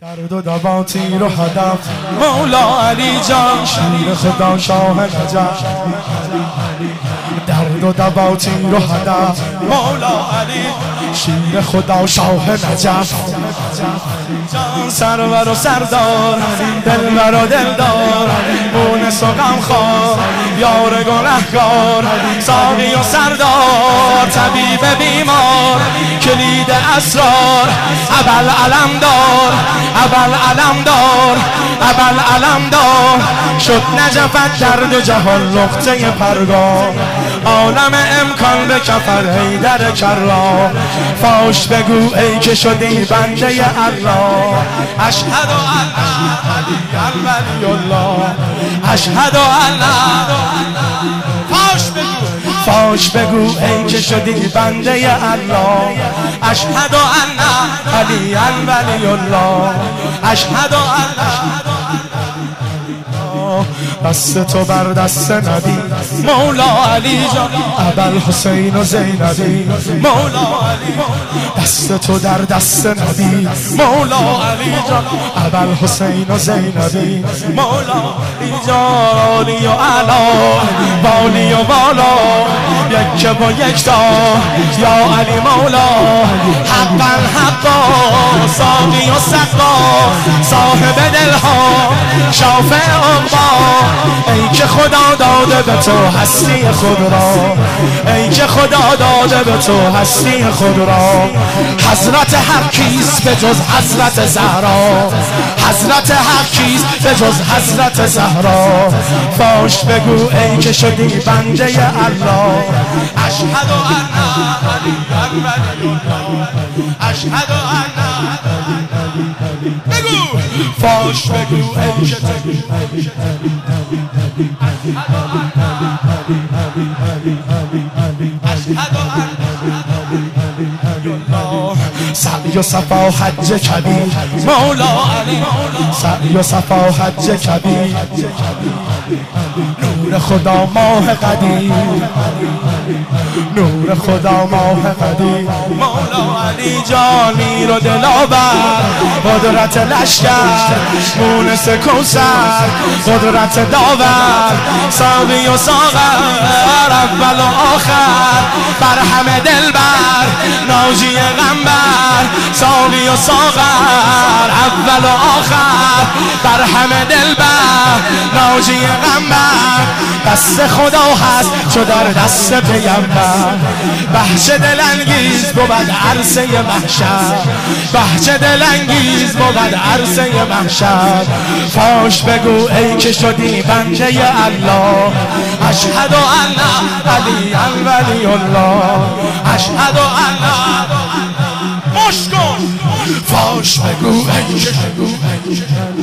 درد و دوا تیر و هدف مولا علی جان شیر خدا شاه نجف. درد و دوا تیر و هدف مولا علی شیر خدا شاه نجف. جان سرور و سردار دلبر و دلدار مونس و غمخوار یار گنهگار ساقی و سردار طبیب بیمار کلید اسرار ابل علمدار ابل علمدار ابل علمدار شد نجفت در دو جهان نقطه پرگار عالم امکان به کفر حیدر کرا فاش بگو ای که شدی بنده الله. اشهد ان علی ولی الله اشهد ان فاش بگو ای که شدی بنده الله. اشهد ان علی ولی الله اشهد ان دست تو بر دست نبی مولا علی جان ابل حسین و زینبی مولا علی دست تو در دست نبی مولا علی جان ابل حسین و زینبی مولا علی جان عالی و علا بالی و بالا یک و یکتا یا علی مولا حقا حقا ساقی و سقا صاحب دلها شافع عقبا ای که خدا داده به تو هستی خود را ای که خدا داده به تو هستی خود را. حضرت حق کیست به جز حضرت زهرا حضرت حق کیست به جز حضرت زهرا. فاش بگو ای که شدی بنده الله. اشهد ان علی ولی الله اشهد ان بگو فاش بگو ای که سعی و صفا حج کبیر مولا علی سعی و صفا حج کبیر نور خدا ماه قدیر نور خدا ماه قدیر مولا علی جانی رو دلاور قدرت لشکر مونس کوثر قدرت داور ساقی و ساغر اول و آخر بر همه دلبر ناجی غمبر ساقی و ساغر اول و آخر بر همه دلبر ناجی غمبر. دست خدا هست چو در دست پیمبر بهچه دلانگیز بود عرصه محشر بهچه دلانگیز بود عرصه محشر. فاش بگو ای که شدی بنده الله. اشهد ان علی ولی الله اشهد ان مشکن فاش بگو ای که